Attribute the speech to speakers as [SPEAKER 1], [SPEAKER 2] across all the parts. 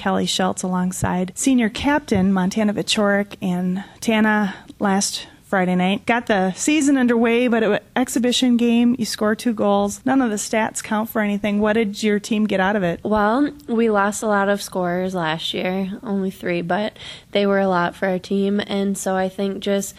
[SPEAKER 1] Kelly Schultz alongside senior captain Montana Vichorik and Tana last Friday night. Got the season underway, but an exhibition game, you score 2 goals. None of the stats count for anything. What did your team get out of it?
[SPEAKER 2] Well, we lost a lot of scorers last year, only 3, but they were a lot for our team. And so I think just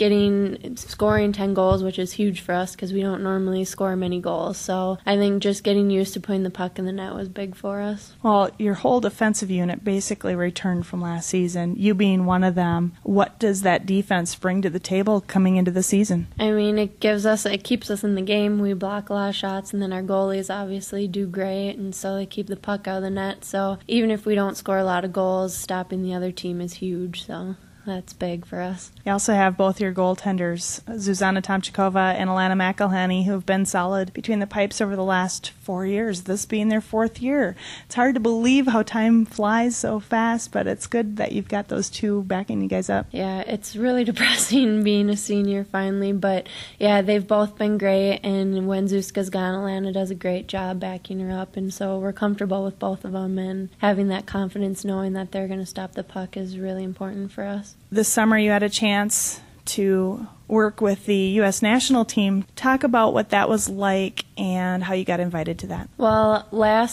[SPEAKER 2] scoring 10 goals, which is huge for us because we don't normally score many goals. So I think just getting used to putting the puck in the net was big for us.
[SPEAKER 1] Well, your whole defensive unit basically returned from last season, you being one of them. What does that defense bring to the table coming into the season?
[SPEAKER 2] I mean, it keeps us in the game. We block a lot of shots, and then our goalies obviously do great, and so they keep the puck out of the net. So even if we don't score a lot of goals, stopping the other team is huge. So that's big for us.
[SPEAKER 1] You also have both your goaltenders, Zuzana Tomchikova and Alana McElhenney, who have been solid between the pipes over the last 4 years, this being their 4th year. It's hard to believe how time flies so fast, but it's good that you've got those two backing you guys up.
[SPEAKER 2] Yeah, it's really depressing being a senior finally, but yeah, they've both been great, and when Zuzka's gone, Alana does a great job backing her up, and so we're comfortable with both of them, and having that confidence knowing that they're going to stop the puck is really important for us.
[SPEAKER 1] This summer you had a chance to work with the U.S. national team. Talk about what that was like and how you got invited to that.
[SPEAKER 2] Well,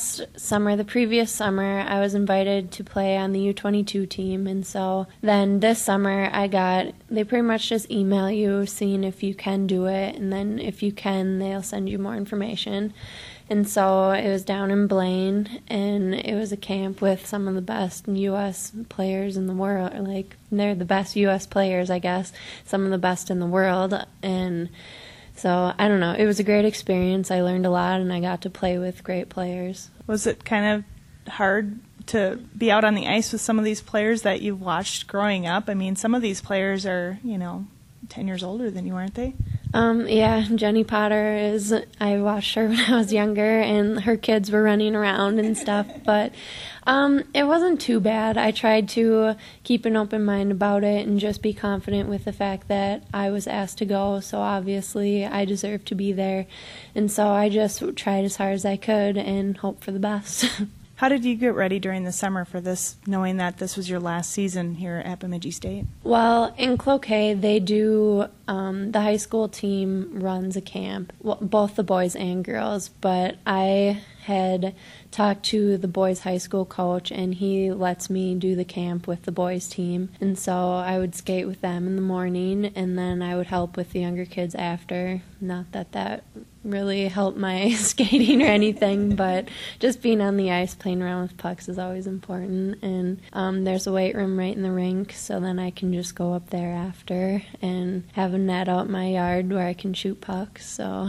[SPEAKER 2] the previous summer, I was invited to play on the U22 team, and so then this summer they pretty much just email you seeing if you can do it, and then if you can, they'll send you more information. And so it was down in Blaine, and it was a camp with some of the best U.S. players in the world. Like, they're the best U.S. players, I guess, some of the best in the world. And so, I don't know, it was a great experience. I learned a lot, and I got to play with great players.
[SPEAKER 1] Was it kind of hard to be out on the ice with some of these players that you've watched growing up? I mean, some of these players are, 10 years older than you, aren't they?
[SPEAKER 2] Yeah, Jenny Potter I watched her when I was younger, and her kids were running around and stuff, but it wasn't too bad. I tried to keep an open mind about it and just be confident with the fact that I was asked to go, so obviously I deserve to be there, and so I just tried as hard as I could and hope for the best.
[SPEAKER 1] How did you get ready during the summer for this, knowing that this was your last season here at Bemidji State?
[SPEAKER 2] Well, in Cloquet, they do, the high school team runs a camp, both the boys and girls, but I had talked to the boys' high school coach, and he lets me do the camp with the boys' team. And so I would skate with them in the morning, and then I would help with the younger kids after. Not that really helped my skating or anything, but just being on the ice playing around with pucks is always important. And there's a weight room right in the rink, so then I can just go up there after and have a net out my yard where I can shoot pucks. So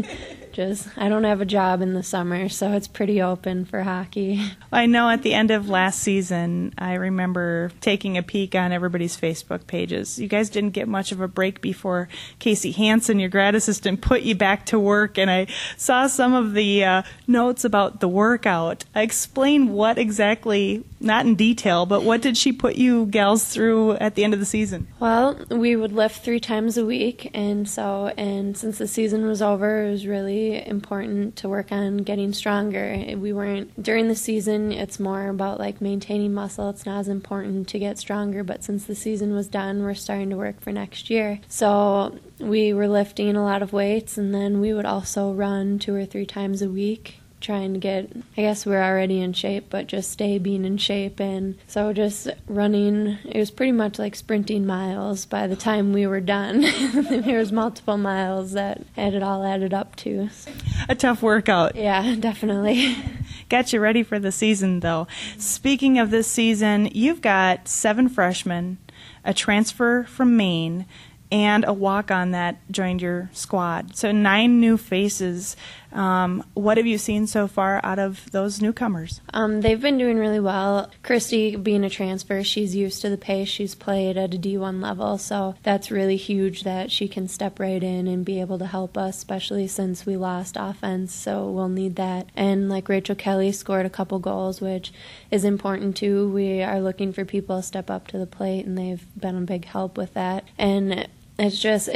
[SPEAKER 2] I don't have a job in the summer, so it's pretty open for hockey.
[SPEAKER 1] I know at the end of last season, I remember taking a peek on everybody's Facebook pages. You guys didn't get much of a break before Casey Hansen, your grad assistant, put you back to work, and I saw some of the notes about the workout. Explain what exactly, not in detail, but what did she put you gals through at the end of the season?
[SPEAKER 2] Well, we would lift 3 times a week, and since the season was over, it was really important to work on getting stronger. During the season, it's more about like maintaining muscle. It's not as important to get stronger, but since the season was done, we're starting to work for next year. So we were lifting a lot of weights, and then we would also run 2 or 3 times a week, trying to get, I guess we're already in shape, but just being in shape. And so just running, it was pretty much like sprinting miles by the time we were done. There was multiple miles that it all added up to.
[SPEAKER 1] A tough workout.
[SPEAKER 2] Yeah, definitely.
[SPEAKER 1] Got you ready for the season, though. Speaking of this season, you've got 7 freshmen, a transfer from Maine, and a walk-on that joined your squad. So 9 new faces. What have you seen so far out of those newcomers?
[SPEAKER 2] They've been doing really well. Christy, being a transfer, she's used to the pace. She's played at a D1 level, so that's really huge that she can step right in and be able to help us, especially since we lost offense, so we'll need that. And like Rachel Kelly scored a couple goals, which is important too. We are looking for people to step up to the plate, and they've been a big help with that. And it's just,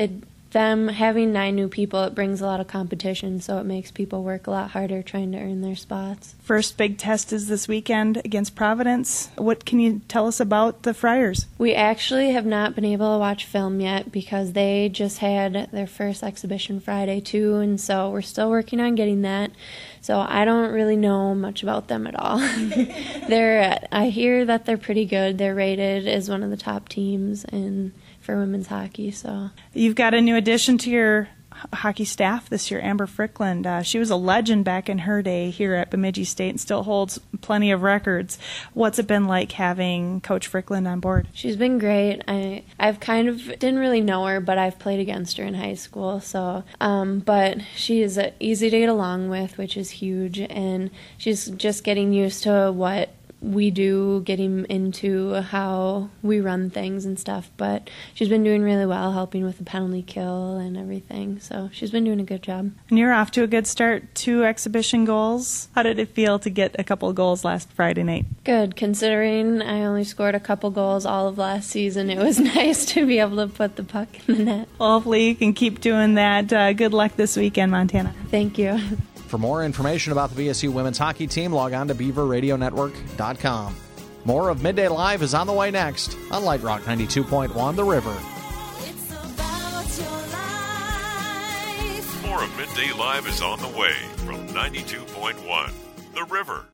[SPEAKER 2] them having 9 new people, it brings a lot of competition, so it makes people work a lot harder trying to earn their spots.
[SPEAKER 1] First big test is this weekend against Providence. What can you tell us about the Friars?
[SPEAKER 2] We actually have not been able to watch film yet because they just had their first exhibition Friday too, and so we're still working on getting that. So I don't really know much about them at all. I hear that they're pretty good. They're rated as one of the top teams for women's hockey. So
[SPEAKER 1] you've got a new addition to your hockey staff this year, Amber Frickland. She was a legend back in her day here at Bemidji State and still holds plenty of records. What's it been like having Coach Frickland on board?
[SPEAKER 2] She's been great. I've kind of didn't really know her, but I've played against her in high school. So, but she is easy to get along with, which is huge, and she's just getting used to what we do, getting into how we run things and stuff, but she's been doing really well, helping with the penalty kill and everything, so she's been doing a good job.
[SPEAKER 1] And you're off to a good start, 2 exhibition goals. How did it feel to get a couple of goals last Friday night?
[SPEAKER 2] Good, considering I only scored a couple goals all of last season. It was nice to be able to put the puck in the net.
[SPEAKER 1] Well, hopefully you can keep doing that. Good luck this weekend, Montana.
[SPEAKER 2] Thank you.
[SPEAKER 3] For more information about the VSU women's hockey team, log on to BeaverRadioNetwork.com. More of Midday Live is on the way next on Light Rock 92.1 The River.
[SPEAKER 4] It's about your life.
[SPEAKER 5] More of Midday Live is on the way from 92.1 The River.